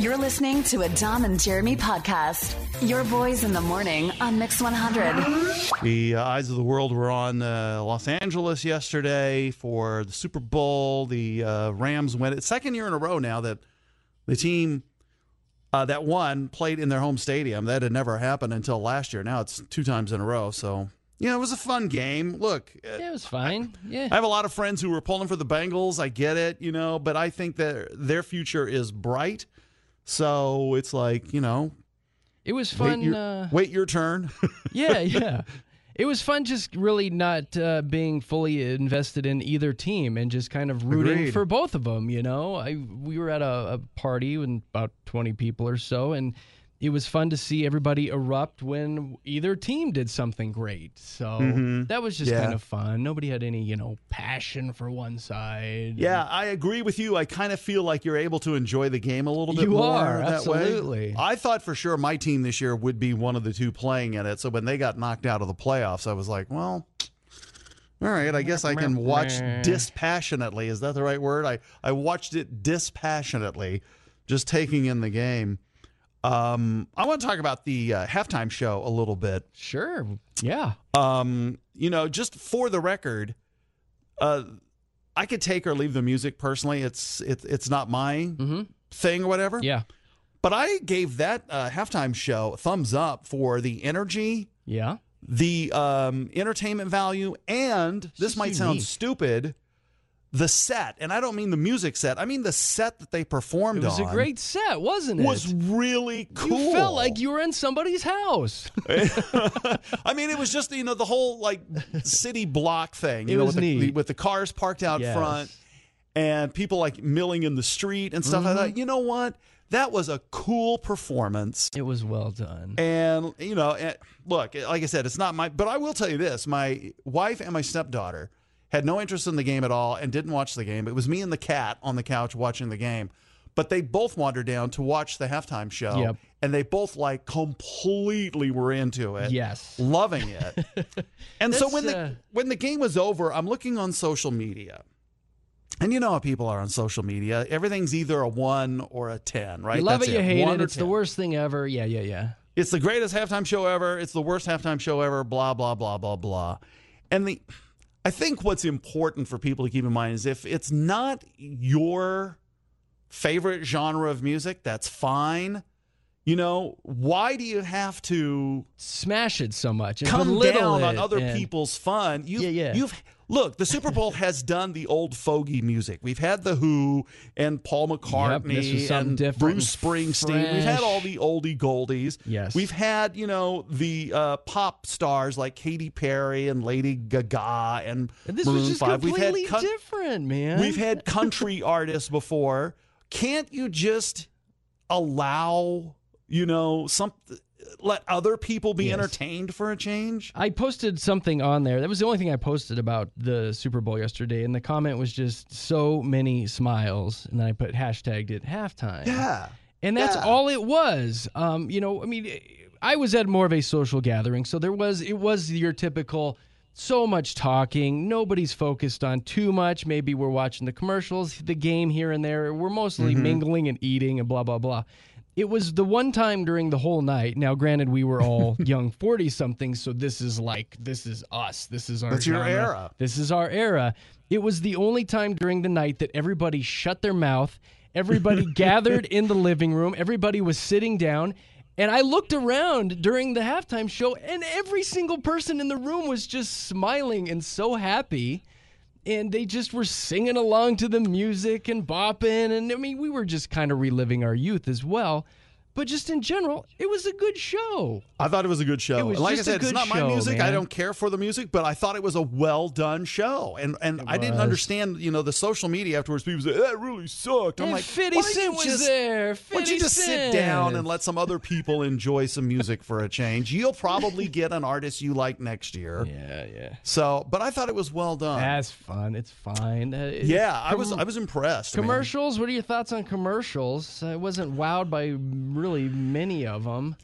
You're listening to a Dom and Jeremy podcast. Your boys in the morning on Mix 100. The eyes of the world were on Los Angeles yesterday for the Super Bowl. The Rams win it. Second year in a row now that the team that won played in their home stadium. That had never happened until last year. Now it's 2 times in a row. So, it was a fun game. Look. Yeah, it was fine. Yeah. I have a lot of friends who were pulling for the Bengals. I get it, but I think that their future is bright. So it's like, it was fun. Wait your turn. Yeah. It was fun just really not being fully invested in either team and just kind of rooting for both of them, We were at a party with about 20 people or so, and it was fun to see everybody erupt when either team did something great. So that was just kind of fun. Nobody had any, passion for one side. Yeah, I agree with you. I kind of feel like you're able to enjoy the game a little bit more that absolutely. way. I thought for sure my team this year would be one of the two playing in it. So when they got knocked out of the playoffs, I was like, well, all right, I guess I can watch dispassionately. Is that the right word? I watched it dispassionately, just taking in the game. I want to talk about the halftime show a little bit. Sure. Yeah. Just for the record, I could take or leave the music personally. It's not my thing or whatever. Yeah. But I gave that halftime show a thumbs up for the energy. Yeah. The entertainment value, and this might sound stupid, the set, and I don't mean the music set. I mean the set that they performed on. It was a great set, wasn't it? Was really cool. You felt like you were in somebody's house. I mean, it was just, the whole, city block thing. It was neat. With the cars parked out front and people, milling in the street and stuff like that. You know what? That was a cool performance. It was well done. And, look, like I said, it's not but I will tell you this. My wife and my stepdaughter had no interest in the game at all and didn't watch the game. It was me and the cat on the couch watching the game. But they both wandered down to watch the halftime show, and they both, completely were into it. Yes. Loving it. And so when the game was over, I'm looking on social media. And you know how people are on social media. Everything's either a 1 or a 10, right? You love it, you hate it. It's 10. the worst thing ever. Yeah. It's the greatest halftime show ever. It's the worst halftime show ever, blah, blah, blah, blah, blah. And I think what's important for people to keep in mind is if it's not your favorite genre of music, that's fine. Why do you have to smash it so much and come belittle down on it other people's fun? Look, the Super Bowl has done the old fogey music. We've had The Who and Paul McCartney and Bruce Springsteen. We've had all the oldie goldies. Yes. We've had, the pop stars like Katy Perry and Lady Gaga and this Maroon was just 5. completely different, man. We've had country artists before. Can't you just allow, let other people be entertained for a change? I posted something on there. That was the only thing I posted about the Super Bowl yesterday, and the comment was just so many smiles, and then I hashtagged it halftime. Yeah. And that's all it was. I was at more of a social gathering, so it was your typical so much talking. Nobody's focused on too much. Maybe we're watching the commercials, the game here and there. We're mostly mingling and eating and blah, blah, blah. It was the one time during the whole night. Now, granted, we were all young 40-somethings, so this is us. This is our That's genre. your era. This is our era. It was the only time during the night that everybody shut their mouth. Everybody gathered in the living room. Everybody was sitting down. And I looked around during the halftime show, and every single person in the room was just smiling and so happy. And they just were singing along to the music and bopping. And, we were just kind of reliving our youth as well. But just in general, it was a good show. I thought it was a good show. It was like just I said, a it's good not my show, music. man. I don't care for the music, but I thought it was a well-done show. And I didn't understand, the social media afterwards. People say, that really sucked. I'm And like, 50 Cent was there. Why don't you just sit down and let some other people enjoy some music for a change? You'll probably get an artist you like next year. Yeah. So, but I thought it was well done. That's fun. It's fine. I was impressed. Commercials? Man. What are your thoughts on commercials? I wasn't wowed by really many of them.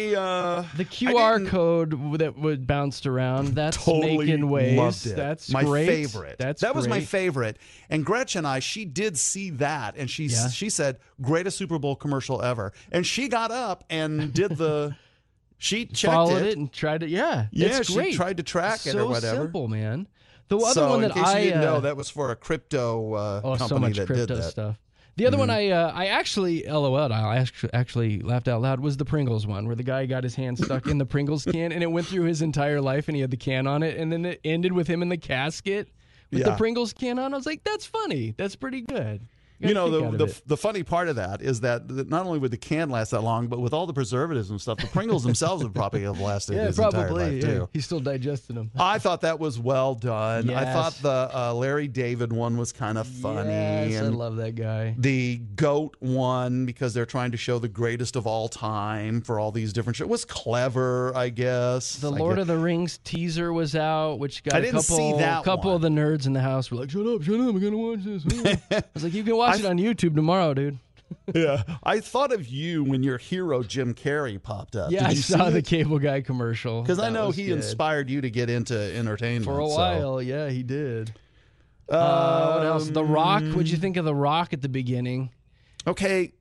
The The QR code that would bounced around, that's totally making waves. loved it. That's my great. favorite. That was my favorite. And Gretchen and I, she did see that, and she said, greatest Super Bowl commercial ever. And she got up and did the. She checked followed it and tried it. Yeah, it's great. She tried to track it or whatever. So simple, man. The other one that in case you didn't know, that was for a crypto company so much that crypto did that. stuff. The other one I actually LOL'd. I actually laughed out loud was the Pringles one, where the guy got his hand stuck in the Pringles can, and it went through his entire life, and he had the can on it, and then it ended with him in the casket with the Pringles can on. I was like, that's funny. That's pretty good. You know, the funny part of that is that not only would the can last that long, but with all the preservatives and stuff, the Pringles themselves would probably have lasted his entire life, too. He's still digesting them. I thought that was well done. Yes. I thought the Larry David one was kind of funny. Yes, and I love that guy. The GOAT one, because they're trying to show the greatest of all time for all these different shows, was clever, I guess. The Lord of the Rings teaser was out, which got a couple one. of the nerds in the house were like, shut up, I'm going to watch this. I was like, you can watch it on YouTube tomorrow, dude. Yeah. I thought of you when your hero, Jim Carrey, popped up. Yeah, I saw the Cable Guy commercial. Because I know he inspired you to get into entertainment. For a while, yeah, he did. What else? The Rock. What'd you think of The Rock at the beginning? Okay.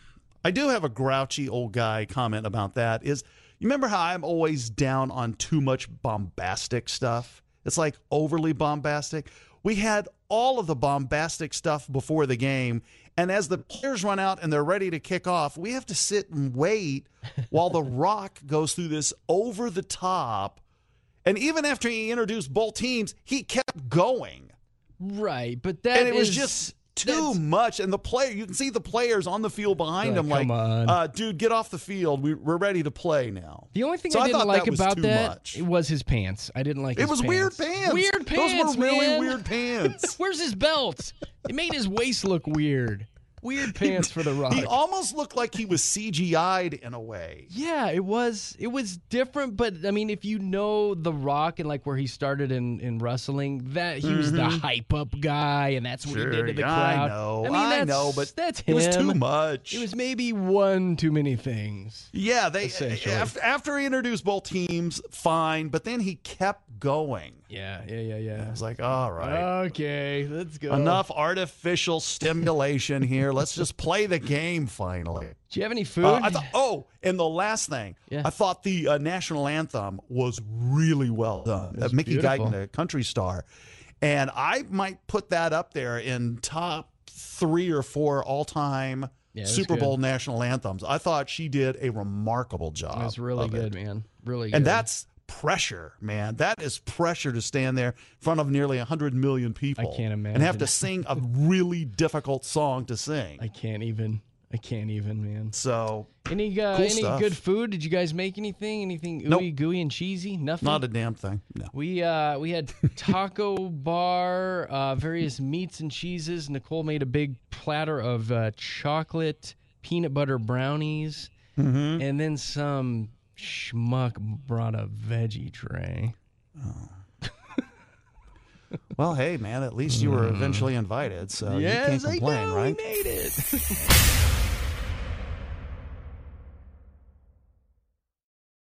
I do have a grouchy old guy comment about that. You remember how I'm always down on too much bombastic stuff? It's like overly bombastic. We had all of the bombastic stuff before the game, and as the players run out and they're ready to kick off, we have to sit and wait while The Rock goes through this over the top. And even after he introduced both teams, he kept going. Right, but it was just too much. And you can see the players on the field behind him come on. Dude, get off the field. We're ready to play now. The only thing I didn't like about that was his pants. I didn't like his pants. It was weird pants. Weird pants, Those were really man. weird pants. Where's his belt? It made his waist look weird. Weird pants for The Rock. He almost looked like he was CGI'd in a way. Yeah, it was different, but I mean, if you know The Rock and like where he started in wrestling, that he was the hype up guy, and that's what he did to the crowd. I know, but that's him. It was too much. It was maybe one too many things. Yeah, after he introduced both teams, fine, but then he kept going. Yeah. I was like, all right. Okay, let's go. Enough artificial stimulation here. Let's just play the game finally. Do you have any food? And the last thing, I thought the national anthem was really well done. Mickey Guyton, the country star. And I might put that up there in top 3 or 4 all-time Super Bowl national anthems. I thought she did a remarkable job. It was really good, man. Really good. And that's pressure, man. That is pressure to stand there in front of nearly 100 million people. I can't imagine. And have to sing a really difficult song to sing. I can't even, man. So, any good food? Did you guys make anything? Anything ooey gooey and cheesy? Nothing. Not a damn thing. No. We had taco bar, various meats and cheeses. Nicole made a big platter of chocolate peanut butter brownies, and then some schmuck brought a veggie tray. Oh. Well, hey, man, at least you were eventually invited, so you can't complain, right? We made it.